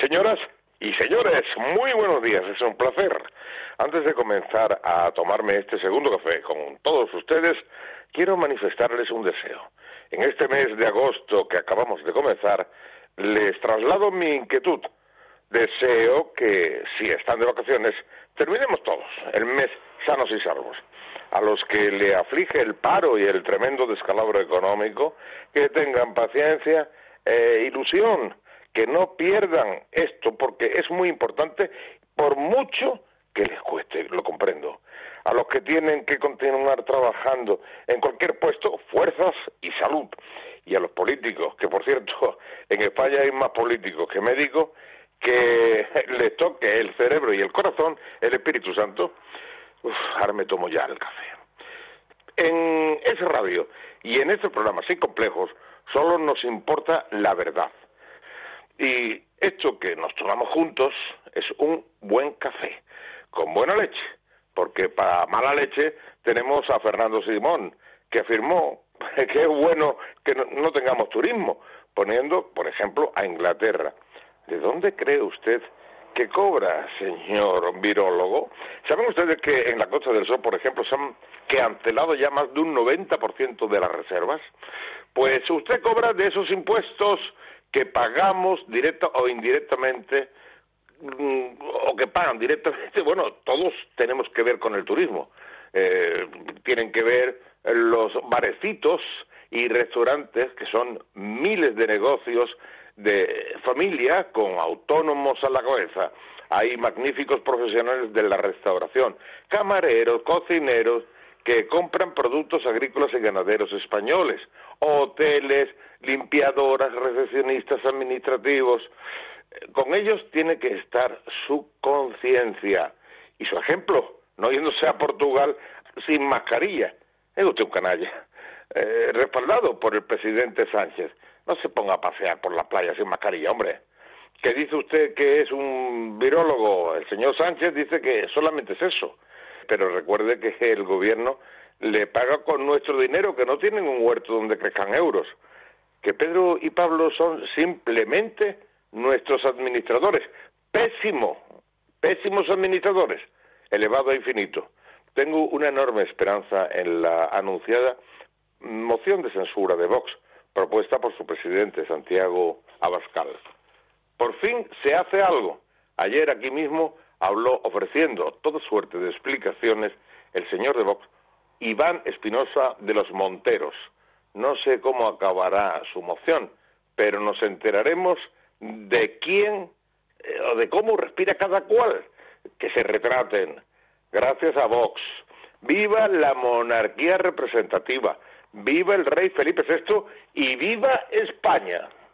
Señoras y señores, muy buenos días, es un placer. Antes de comenzar a tomarme este segundo café con todos ustedes, quiero manifestarles un deseo. En este mes de agosto que acabamos de comenzar, les traslado mi inquietud. Deseo que, si están de vacaciones, terminemos todos el mes sanos y salvos. A los que le aflige el paro y el tremendo descalabro económico, que tengan paciencia e ilusión, que no pierdan esto, porque es muy importante, por mucho que les cueste, lo comprendo. A los que tienen que continuar trabajando en cualquier puesto, fuerzas y salud. Y a los políticos, que por cierto, en España hay más políticos que médicos, que les toque el cerebro y el corazón, el Espíritu Santo. Ahora me tomo ya el café. En ese radio y en este programa sin complejos, solo nos importa la verdad. Y esto que nos tomamos juntos es un buen café, con buena leche, porque para mala leche tenemos a Fernando Simón, que afirmó que es bueno que no tengamos turismo, poniendo, por ejemplo, a Inglaterra. ¿De dónde cree usted que cobra, señor virólogo? ¿Saben ustedes que en la Costa del Sol, por ejemplo, se han cancelado ya más de un 90% de las reservas? Pues usted cobra de esos impuestos que pagamos directa o indirectamente, o que pagan directamente. Bueno, todos tenemos que ver con el turismo. Tienen que ver los barecitos y restaurantes, que son miles de negocios de familia con autónomos a la cabeza. Hay magníficos profesionales de la restauración, camareros, cocineros, que compran productos agrícolas y ganaderos españoles, hoteles, limpiadoras, recepcionistas administrativos. Con ellos tiene que estar su conciencia y su ejemplo, no yéndose a Portugal sin mascarilla. Es usted un canalla, respaldado por el presidente Sánchez. No se ponga a pasear por la playa sin mascarilla, hombre. ¿Qué dice usted que es un virólogo? El señor Sánchez dice que solamente es eso. Pero recuerde que el gobierno le paga con nuestro dinero, que no tienen un huerto donde crezcan euros. Que Pedro y Pablo son simplemente nuestros administradores. Pésimos administradores, elevado a infinito. Tengo una enorme esperanza en la anunciada moción de censura de Vox, propuesta por su presidente, Santiago Abascal. Por fin se hace algo. Ayer aquí mismo habló ofreciendo toda suerte de explicaciones el señor de Vox, Iván Espinosa de los Monteros. No sé cómo acabará su moción, pero nos enteraremos de quién o de cómo respira cada cual. Que se retraten. Gracias a Vox. ¡Viva la monarquía representativa! ¡Viva el rey Felipe VI! ¡Y viva España!